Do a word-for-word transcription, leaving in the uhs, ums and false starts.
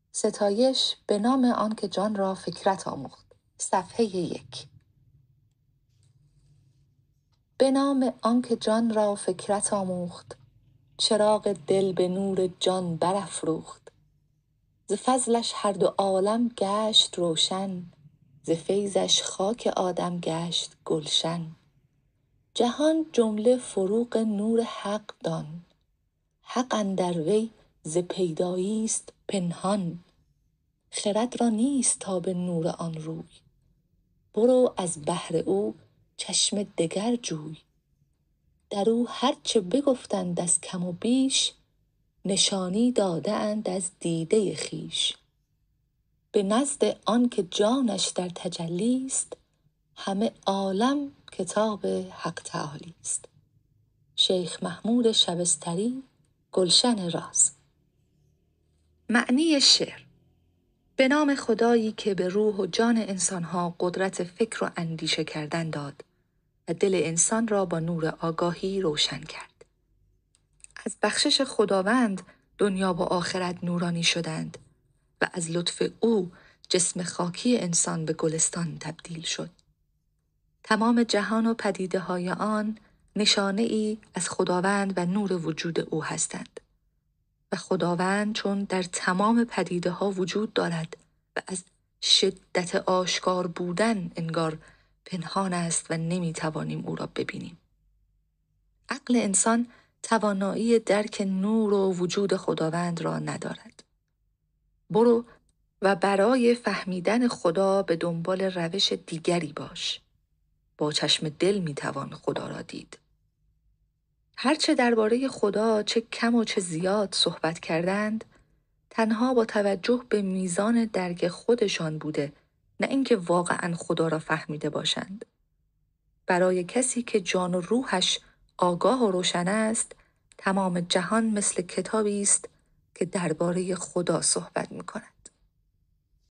ستایش به نام آن که جان را فکرت آموخت. صفحه یک. به نام آن که جان را فکرت آموخت، چراغ دل به نور جان برافروخت. ز فضلش هر دو عالم گشت روشن، ز فیضش خاک آدم گشت گلشن. جهان جمله فروغ نور حق دان، حق اندر وی ز پیدایی است پنهان. خرد را نیست تا به نور آن روی، برو از بحر او چشم دگر جوی. در او هر چه بگفتند از کم و بیش، نشانی داده اند از دیده خویش. به نزد آن که جانش در تجلی است، همه عالم کتاب حق تعالی است. شیخ محمود شبستری، گلشن راز. معنی شعر: به نام خدایی که به روح و جان انسانها قدرت فکر و اندیشه کردن داد و دل انسان را با نور آگاهی روشن کرد. از بخشش خداوند دنیا و آخرت نورانی شدند و از لطف او جسم خاکی انسان به گلستان تبدیل شد. تمام جهان و پدیده های آن نشانه ای از خداوند و نور وجود او هستند و خداوند چون در تمام پدیده ها وجود دارد و از شدت آشکار بودن انگار پنهان است و نمی توانیم او را ببینیم. عقل انسان توانایی درک نور و وجود خداوند را ندارد. برو و برای فهمیدن خدا به دنبال روش دیگری باش. با چشم دل می توان خدا را دید. هرچه درباره خدا چه کم و چه زیاد صحبت کردند، تنها با توجه به میزان درک خودشان بوده، نه اینکه واقعاً خدا را فهمیده باشند. برای کسی که جان و روحش آگاه و روشن است، تمام جهان مثل کتابی است که درباره خدا صحبت می کند.